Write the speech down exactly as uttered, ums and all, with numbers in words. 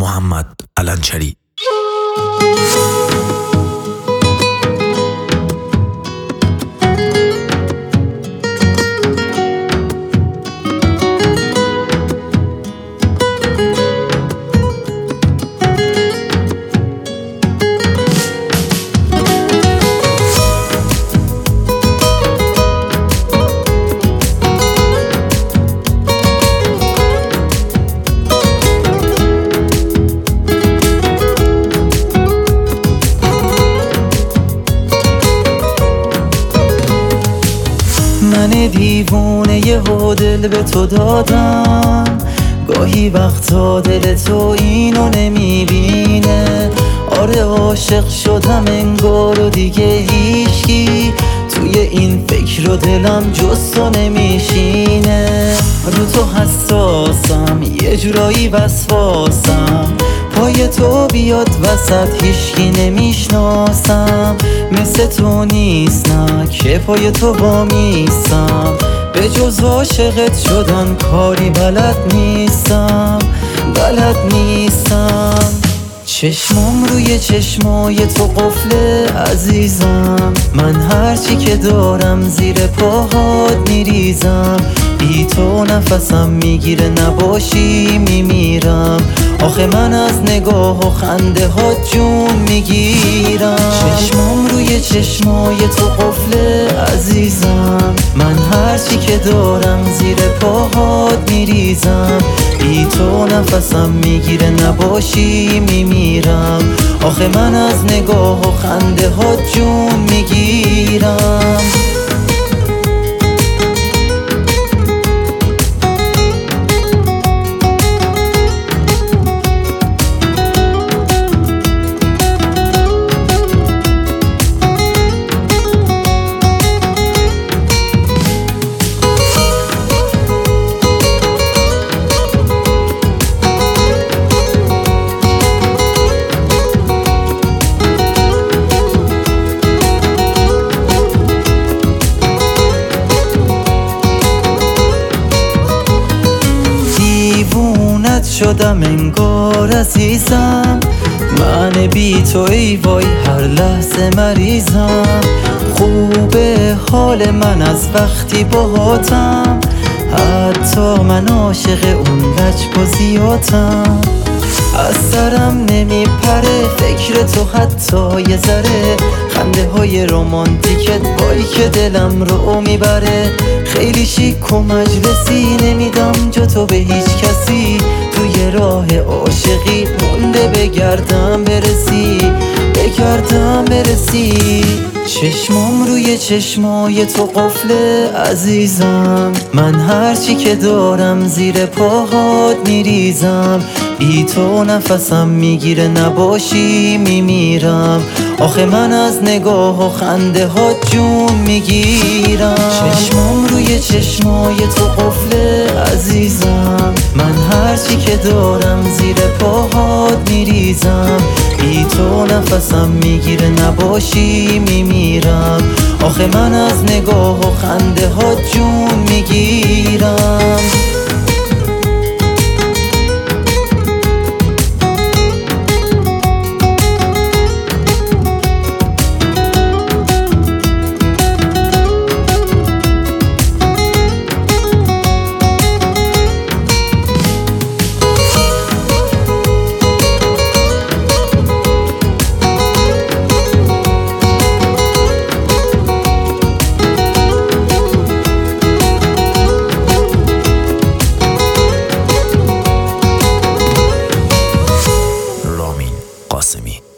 محمد علنچری. من دیوونه یهو دل به تو دادم، گاهی وقتا دل تو اینو نمیبینه. آره عاشق شدم انگار و دیگه هیچکی توی این فکر و دلم جز تو نمیشینه. رو تو حساسم یه جورایی وسواسم، پای تو بیاد وسط هیچکی نمیشناسم. مثل تو نیست نه که پای تو وامیستم، به جز عاشقت شدن کاری بلد نیستم، بلد نیستم. چشمام روی چشمای تو قفله عزیزم، من هرچی که دارم زیر پاهات میریزم. بی تو نفسم میگیره نباشی میمیرم، آخه من از نگاه و خنده ها جون میگیرم. چشمام روی چشمای تو قفله عزیزم، من هرچی که دارم زیر پاهات میریزم. بی تو نفسم میگیره نباشی میمیرم، آخه من از نگاه و خنده ها جون میگیرم. دیوونت شدم انگار عزیزم، من بی تو ای وای هر لحظه مریضم. خوبه حال من از وقتی باهاتم، حتی من عاشق اون لجبازیاتم. از سرم نمیپره فکر تو حتی یه ذره، خنده های رومانتیکت وای که دلم رو میبره. خیلی شیک و مجلسی نمیدم جا تو به هیچ کسی، توی راه عاشقی مونده بگردم برسی، بگردم برسی. چشمام روی چشمای تو قفله عزیزم، من هرچی که دارم زیر پاهات میریزم. بی تو نفسم میگیره نباشی میمیرم، آخه من از نگاه و خنده ها جون میگیرم. چشمام روی چشمای تو قفله عزیزم، من هرچی که دارم زیر پاهات میریزم. بی تو نفسم میگیره نباشی میمیرم، آخه من از نگاه و خنده ها جون میگیرم. قاسمی.